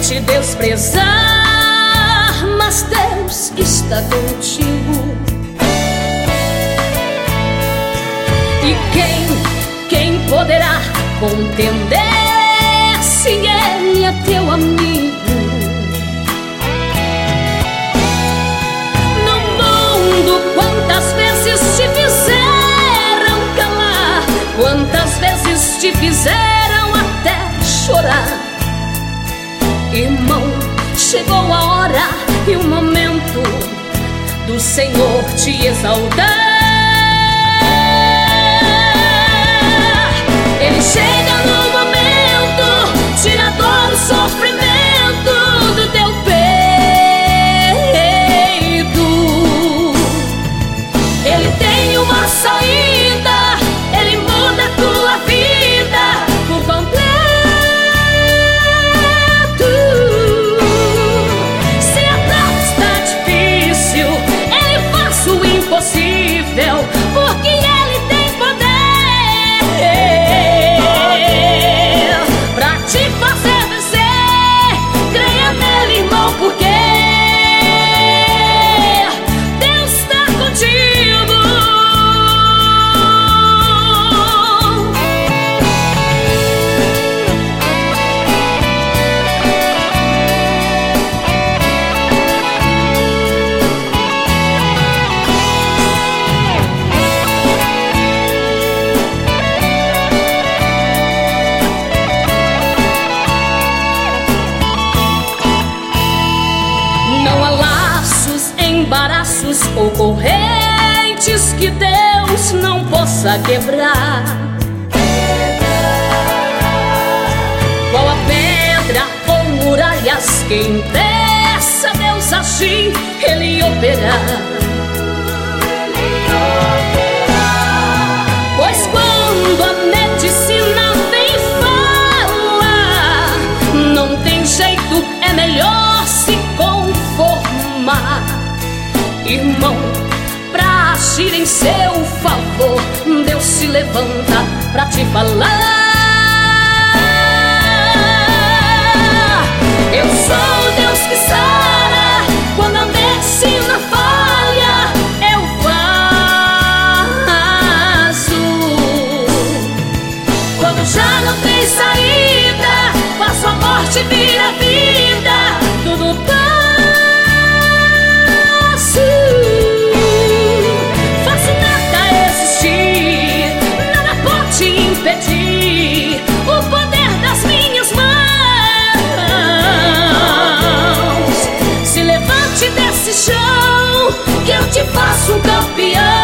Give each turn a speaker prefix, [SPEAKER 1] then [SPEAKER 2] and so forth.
[SPEAKER 1] te desprezar, mas Deus está contigo. E quem poderá contender se Ele é teu amigo? No mundo, quantas vezes te fizeram calar, quantas vezes te fizeram até chorar. Irmão, chegou a hora e o momento do Senhor te exaltar. Ele chega no momento, tira a dor, o sofrimento do teu peito. Ele tem uma saída, Ele muda a tua vida por completo. Se a prova está difícil, Ele faz o impossível, porque Ele tem poder pra te fazer vencer. Creia nele, irmão, porque Deus está contigo. Não há laços, embaraços ou correntes que Deus não possa quebrar. Qual a pedra ou muralhas que impeça Deus agir, Ele operar. Pois quando a medicina vem falar, não tem jeito, é melhor se conformar. Irmão, pra agir em seu favor, Deus se levanta pra te falar. Eu sou o Deus que sara, quando a medicina falha, eu faço. Quando já não tem saída, faço a morte vir a vida, tudo passo. Faço nada existir, nada pode impedir o poder das minhas mãos. Se levante desse chão, que eu te faço um campeão.